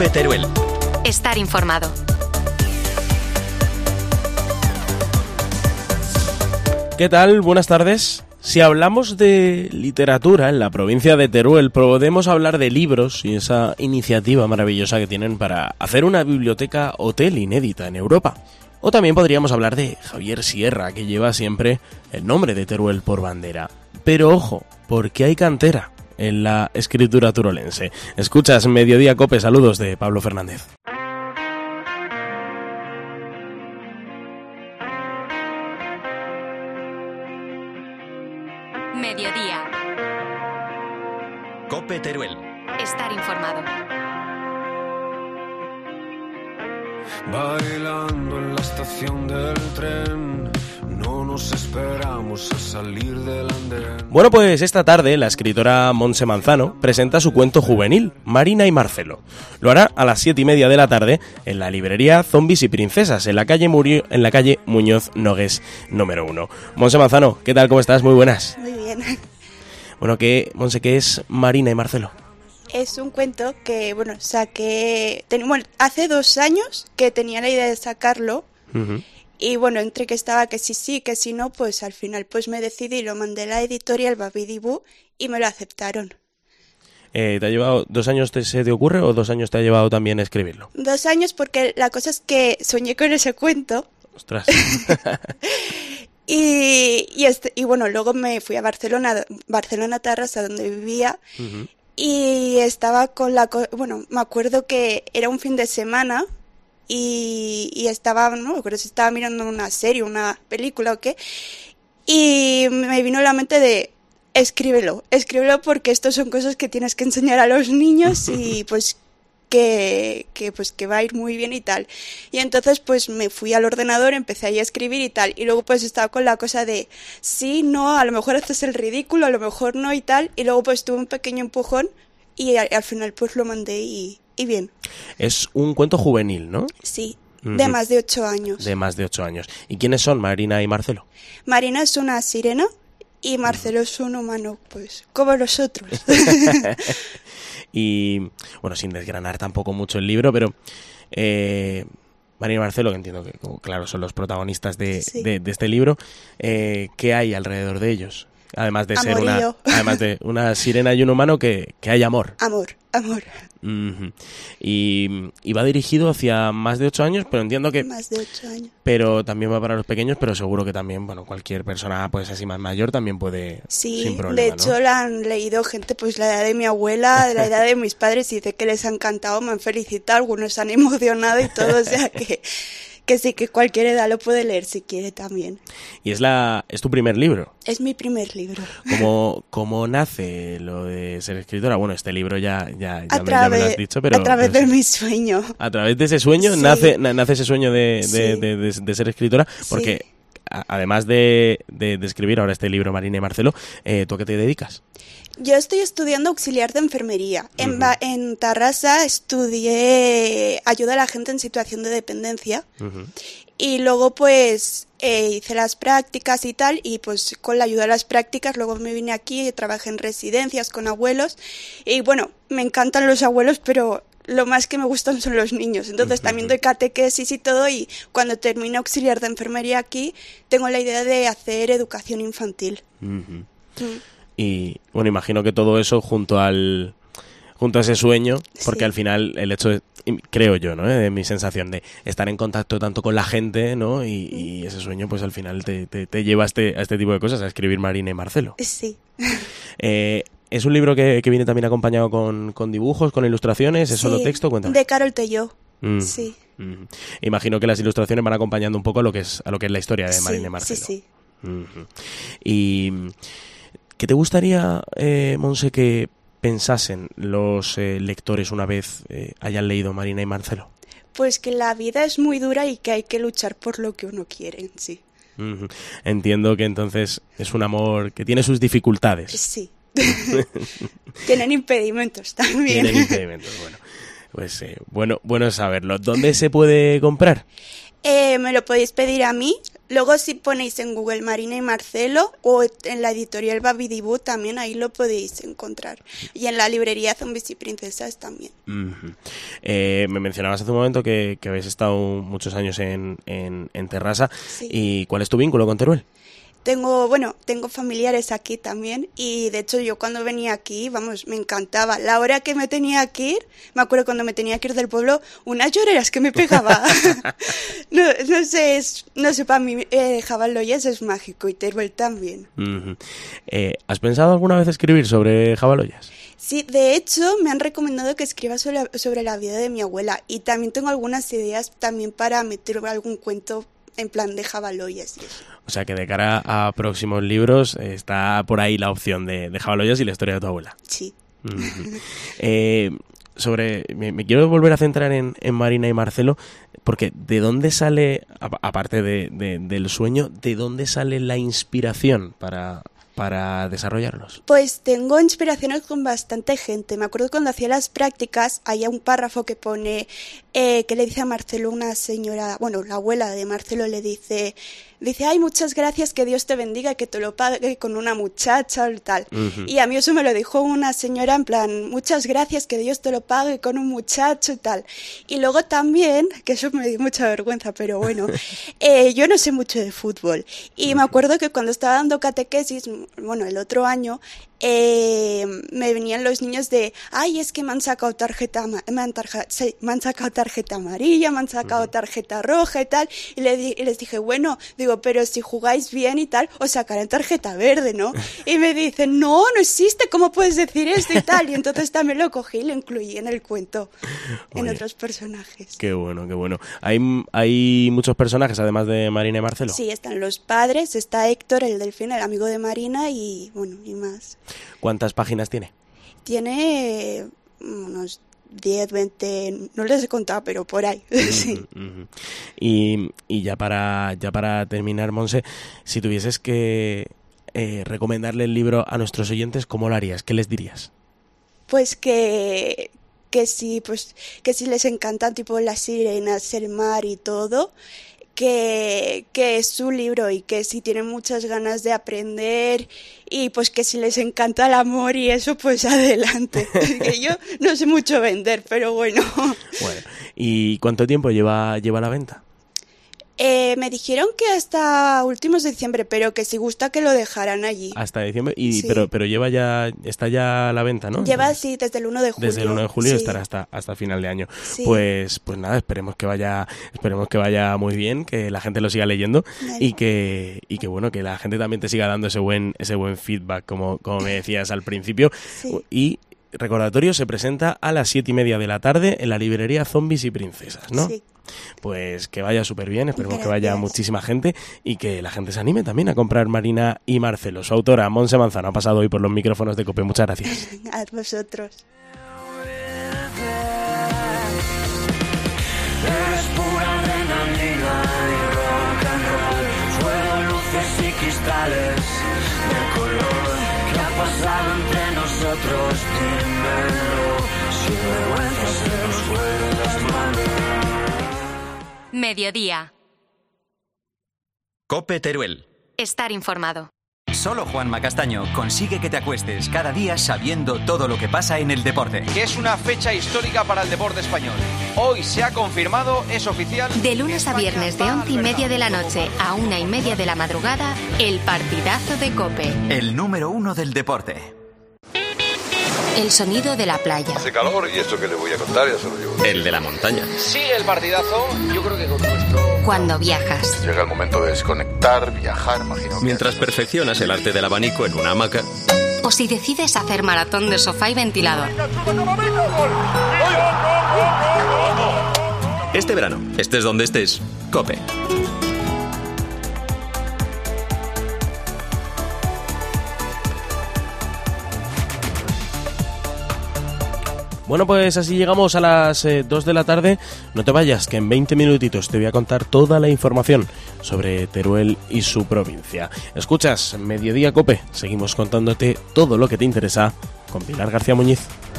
COPE Teruel. Estar informado. ¿Qué tal? Buenas tardes. Si hablamos de literatura en la provincia de Teruel, podemos hablar de libros y esa iniciativa maravillosa que tienen para hacer una biblioteca hotel inédita en Europa. O también podríamos hablar de Javier Sierra, que lleva siempre el nombre de Teruel por bandera. Pero ojo, porque hay cantera en la escritura turolense. Escuchas Mediodía Cope, saludos de Pablo Fernández. Mediodía. COPE Teruel. Estar informado. Bailando en la estación del tren, no nos esperamos a salir del andén. Bueno, pues esta tarde la escritora Montse Manzano presenta su cuento juvenil, Marina y Marcelo. Lo hará a las 7:30 de la tarde en la librería Zombies y Princesas, en la calle Muñoz Nogués número 1. Montse Manzano, ¿qué tal? ¿Cómo estás? Muy buenas. Muy bien. Bueno, Montse, ¿qué es Marina y Marcelo? Es un cuento que, saqué... hace 2 años que tenía la idea de sacarlo. Uh-huh. Y entre que estaba que sí, que sí no, pues al final pues me decidí y lo mandé a la editorial Babidibú y me lo aceptaron. ¿Te ha llevado 2 años se te ocurre o 2 años te ha llevado también escribirlo? 2 años porque la cosa es que soñé con ese cuento. ¡Ostras! Luego me fui a Barcelona Tarrasa, donde vivía. Uh-huh. Y estaba me acuerdo que era un fin de semana y estaba, no me acuerdo si estaba mirando una serie, una película o qué, y me vino a la mente de escríbelo porque esto son cosas que tienes que enseñar a los niños y pues que va a ir muy bien y tal. Y entonces pues me fui al ordenador, empecé ahí a escribir y tal, y luego pues estaba con la cosa de sí, no, a lo mejor haces el ridículo, a lo mejor no y tal, y luego pues tuve un pequeño empujón y al final pues lo mandé y bien. Es un cuento juvenil, ¿no? Sí, uh-huh. De más de 8 años. De más de 8 años. ¿Y quiénes son Marina y Marcelo? Marina es una sirena y Marcelo es un humano, pues, como nosotros. Y, sin desgranar tampoco mucho el libro, pero Marina y Marcelo, que entiendo que, claro, son los protagonistas de este libro, ¿qué hay alrededor de ellos? Además de Amorío. además de una sirena y un humano, que hay amor. Amor. Uh-huh. Y va dirigido hacia más de 8 años, pero entiendo que... Más de 8 años. Pero también va para los pequeños, pero seguro que también, cualquier persona pues así más mayor también puede, sin problema, de hecho, ¿no? la han leído gente, pues la edad de mi abuela, de la edad de mis padres, y dice que les ha encantado, me han felicitado, algunos se han emocionado y todo, o sea que sí, que cualquier edad lo puede leer si quiere también. Y es tu primer libro. Es mi primer libro. ¿Cómo nace lo de ser escritora? Bueno, este libro ya me lo has dicho, pero... A través de mi sueño. A través de ese sueño, sí. nace ese sueño de ser escritora, porque además de escribir ahora este libro, Marina y Marcelo, ¿tú a qué te dedicas? Yo estoy estudiando auxiliar de enfermería. Uh-huh. En Tarrasa estudié ayuda a la gente en situación de dependencia. Uh-huh. Y luego pues hice las prácticas y tal, y pues con la ayuda de las prácticas luego me vine aquí y trabajé en residencias con abuelos. Y me encantan los abuelos, pero lo más que me gustan son los niños. Entonces uh-huh. también doy catequesis y todo, y cuando termine auxiliar de enfermería aquí tengo la idea de hacer educación infantil. Uh-huh. Y imagino que todo eso junto a ese sueño, porque al final el hecho de, creo yo, ¿no? De mi sensación de estar en contacto tanto con la gente, ¿no? Y ese sueño pues al final te lleva a este tipo de cosas, a escribir Marina y Marcelo. Sí. ¿Es un libro que viene también acompañado con dibujos, con ilustraciones? ¿Es solo texto? Cuéntame. De Carol Telló. Sí. Imagino que las ilustraciones van acompañando un poco a lo que es la historia de Marina y Marcelo. Sí. Y ¿qué te gustaría, Montse, que pensasen los lectores una vez hayan leído Marina y Marcelo? Pues que la vida es muy dura y que hay que luchar por lo que uno quiere, sí. Uh-huh. Entiendo que entonces es un amor que tiene sus dificultades. Sí. Tienen impedimentos también. Tienen impedimentos, pues bueno saberlo. ¿Dónde se puede comprar? Me lo podéis pedir a mí, Luego si ponéis en Google Marina y Marcelo o en la editorial Babidibú también ahí lo podéis encontrar. Y en la librería Zombies y Princesas también. Me mencionabas hace un momento que habéis estado muchos años en Terrassa. Sí. ¿Y cuál es tu vínculo con Teruel? Tengo familiares aquí también y de hecho yo cuando venía aquí, vamos, me encantaba. La hora que me tenía que ir, me acuerdo cuando me tenía que ir del pueblo, unas lloreras que me pegaba. no sé, para mí Jabaloyas es mágico y Teruel también. ¿Has pensado alguna vez escribir sobre Jabaloyas? Sí, de hecho me han recomendado que escriba sobre la vida de mi abuela y también tengo algunas ideas también para meter algún cuento en plan de Jabaloyas y eso. O sea que de cara a próximos libros está por ahí la opción de Jabaloyas y la historia de tu abuela. Sí. Me quiero volver a centrar en Marina y Marcelo, porque ¿de dónde sale, aparte del sueño, de dónde sale la inspiración para desarrollarlos? Pues tengo inspiraciones con bastante gente. Me acuerdo cuando hacía las prácticas, había un párrafo que pone, que le dice a Marcelo una señora, bueno, la abuela de Marcelo le dice, ay, muchas gracias, que Dios te bendiga, que te lo pague con una muchacha o tal. Y a mí eso me lo dijo una señora en plan, muchas gracias, que Dios te lo pague con un muchacho y tal. Y luego también, que eso me dio mucha vergüenza, pero bueno, yo no sé mucho de fútbol. Y me acuerdo que cuando estaba dando catequesis, bueno, el otro año, me venían los niños de, ay, es que me han sacado tarjeta amarilla, me han sacado tarjeta roja y tal, y les dije, bueno, digo, pero si jugáis bien y tal, os sacarán tarjeta verde, ¿no? Y me dicen, no existe, ¿cómo puedes decir esto y tal? Y entonces también lo cogí y lo incluí en el cuento, en otros personajes. Qué bueno, qué bueno. ¿Hay muchos personajes además de Marina y Marcelo? Sí, están los padres, está Héctor, el delfín, el amigo de Marina y, bueno, y más. ¿Cuántas páginas tiene? Tiene unos 10, 20, no les he contado, pero por ahí. Sí. Y ya para terminar, Monse, si tuvieses que recomendarle el libro a nuestros oyentes, ¿cómo lo harías? ¿Qué les dirías? Pues que si les encantan tipo las sirenas, el mar y todo, que es su libro y que si tienen muchas ganas de aprender y pues que si les encanta el amor y eso, pues adelante. Que yo no sé mucho vender, pero bueno. Bueno, ¿y cuánto tiempo lleva la venta? Me dijeron que hasta últimos de diciembre, pero que si gusta que lo dejaran allí. Hasta diciembre, sí. pero está ya a la venta, ¿no? Lleva, sí, desde el 1 de julio. Desde el 1 de julio sí. Estará hasta final de año. Sí. Pues nada, esperemos que vaya muy bien, que la gente lo siga leyendo. Vale. y que bueno, que la gente también te siga dando ese buen feedback, como me decías al principio. Sí. Y recordatorio, se presenta a las 7:30 de la tarde en la librería Zombies y Princesas, ¿no? Sí. Pues que vaya súper bien, esperemos que vaya muchísima gente y que la gente se anime también a comprar Marina y Marcelo. Su autora, Monse Manzano, ha pasado hoy por los micrófonos de COPE. Muchas gracias. A vosotros. Eres pura adrenalina y rock and roll, fuego, luces y cristales de color. ¿Qué ha pasado entre nosotros? Dímelo, sin vergüenza se nos fue de las manos. Mediodía. COPE Teruel. Estar informado. Solo Juanma Castaño consigue que te acuestes cada día sabiendo todo lo que pasa en el deporte. Que es una fecha histórica para el deporte español. Hoy se ha confirmado, es oficial. De lunes a viernes de 11:30 de la noche a 1:30 de la madrugada, el partidazo de COPE. El número 1 del deporte. El sonido de la playa. Hace calor y esto que le voy a contar ya se lo digo. El de la montaña. Sí, el partidazo, yo creo que con nuestro... Cuando viajas. Llega el momento de desconectar, viajar, imagino. Mientras perfeccionas el arte del abanico en una hamaca. O si decides hacer maratón de sofá y ventilador. Este verano, estés donde estés, COPE. Bueno, pues así llegamos a las 2 de la tarde. No te vayas, que en 20 minutitos te voy a contar toda la información sobre Teruel y su provincia. Escuchas Mediodía COPE. Seguimos contándote todo lo que te interesa con Pilar García Muñiz.